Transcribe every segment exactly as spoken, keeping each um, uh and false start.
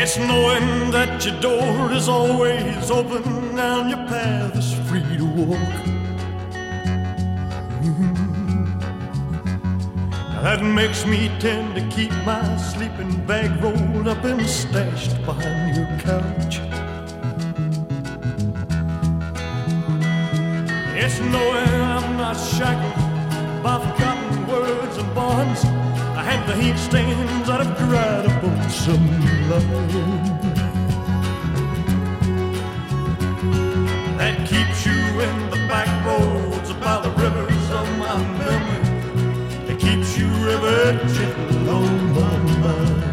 It's knowing that your door is always open and your path is free to walk. Mm-hmm. That makes me tend to keep my sleeping bag rolled up and stashed behind your couch. It's knowing I'm not shackled by forgotten words and bonds and the heat stains that have dried up on some line. That keeps you in the back roads by the rivers of my memory. It keeps you ever gentle on my mind.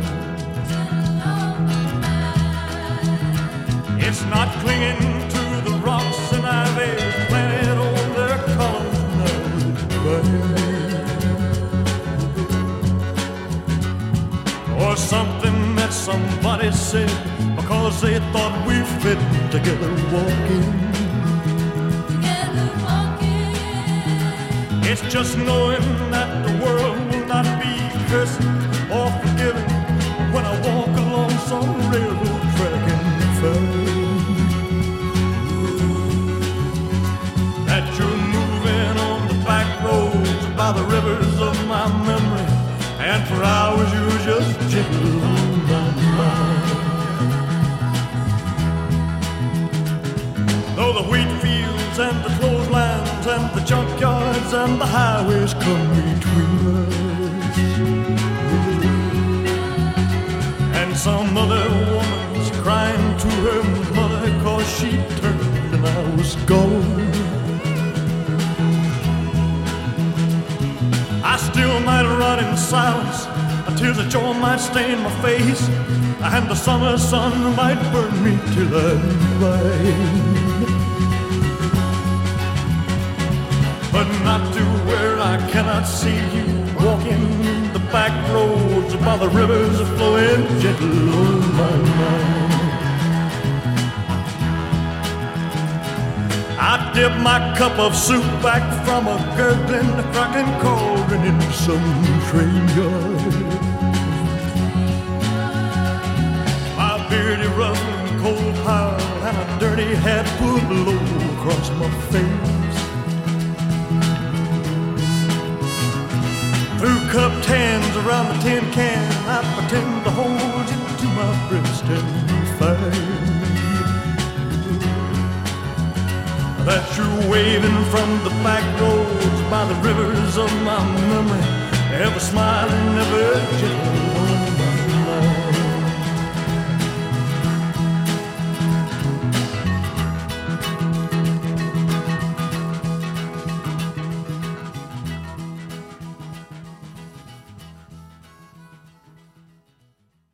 It's not clinging to the rocks and ivy planted on their columns now it's burning. Or something that somebody said because they thought we fit together walking. Together walking. It's just knowing that the world will not be cursing or forgiving when I walk along some railroad track and find that you're moving on the back roads by the rivers of my memory. And for hours you were just gentle on my mind. Though the wheat fields and the clotheslines and the junkyards and the highways come between us, and some other woman's crying to her mother cause she turned and I was gone, I still might run in silence, tears of joy might stain my face, and the summer sun might burn me till I'm blind. But not to where I cannot see you walking the back roads by the rivers flowing gentle on my mind. I dip my cup of soup back from a gurgling, cracking cauldron in some train yard. My beardy rustling coal pile and a dirty hat pulled low across my face. Through cupped hands around the tin can, I pretend to hold you to my breast and fight. That you're waving from the back roads by the rivers of my memory, ever smiling, ever gentle.